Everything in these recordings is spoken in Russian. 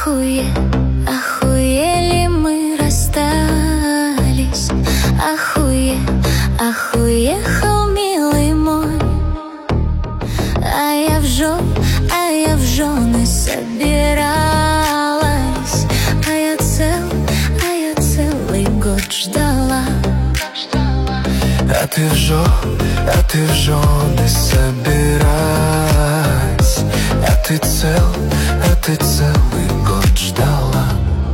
охуели мы расстались. Охуехал, милый мой. А я в жены собиралась. А я целый год ждала. А ты в жены собирайся. А ты целый год ждала.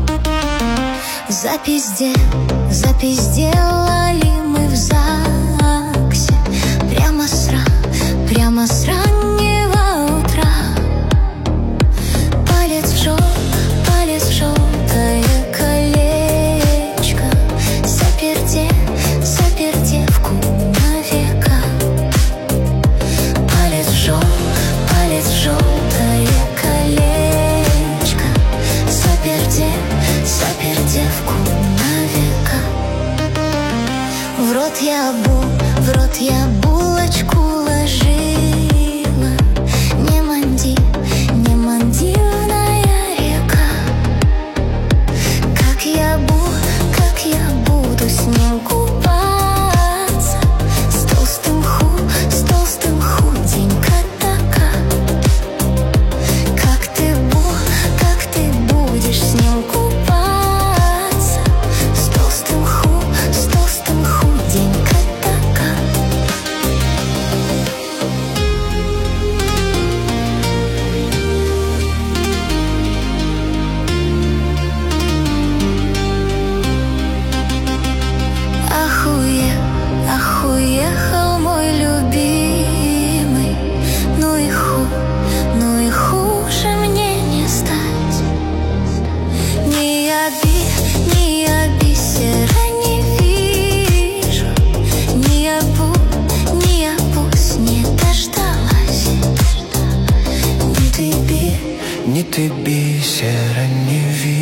Запизделали мы в ЗАГСе. Прямо с раннего утра. Палец в желтое колечко. Запердевку навека. Палец в желтое колечко. Запердевку навека. В рот я булочку ложила. Не мандильная река. Как я буду с ним купаться? С толстым худенько така. Как ты будешь с ним купаться? С толстым худенько така. Охуехал мой любимый. Ну и хуже мне не стать. Ни я бисера не вижу. Ни я пусть не дождалась. Ни ты бисера не видишь.